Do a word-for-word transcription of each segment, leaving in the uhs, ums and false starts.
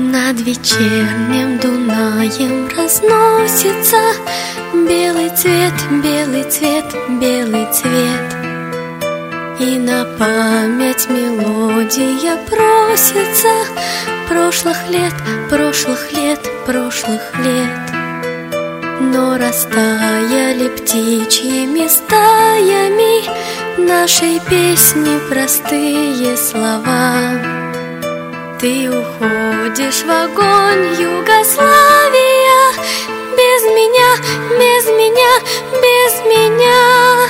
Над вечерним Дунаем разносится белый цвет, белый цвет, белый цвет. И на память мелодия просится прошлых лет, прошлых лет, прошлых лет. Но растаяли птичьими стаями нашей песни простые слова. Ты уходишь в огонь, Югославия, без меня, без меня, без меня.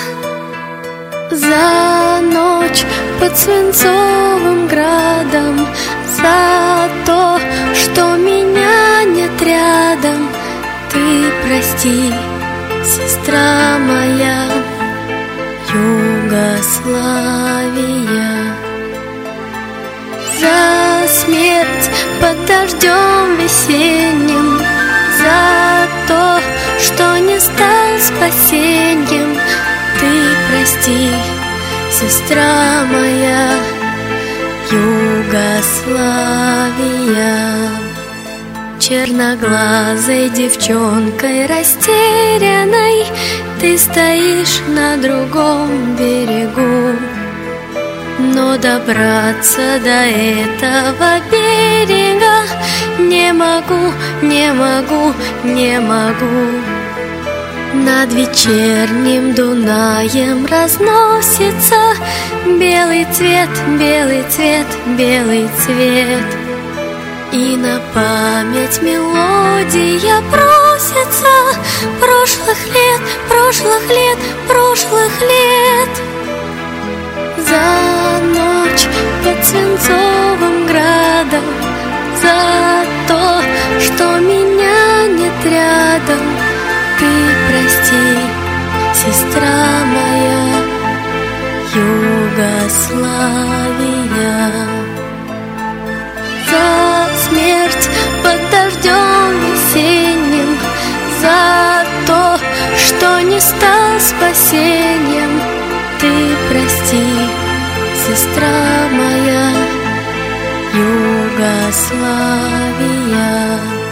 За ночь под свинцовым градом, за то, что меня нет рядом. Ты прости, сестра моя, Югославия. За смерть под дождем весенним, за то, что не стал спасеньем. Ты прости, сестра моя, Югославия. Черноглазой девчонкой растерянной ты стоишь на другом берегу. Но добраться до этого берега не могу, не могу, не могу. Над вечерним Дунаем разносится белый цвет, белый цвет, белый цвет. И на память мелодия просится прошлых лет, прошлых лет, прошлых лет. За ночь под свинцовым градом, за то, что меня нет рядом. Ты прости, сестра моя, Югославия. За смерть под дождем весенним, за то, что не стал спасением. Ты прости, сестра моя, Югославия.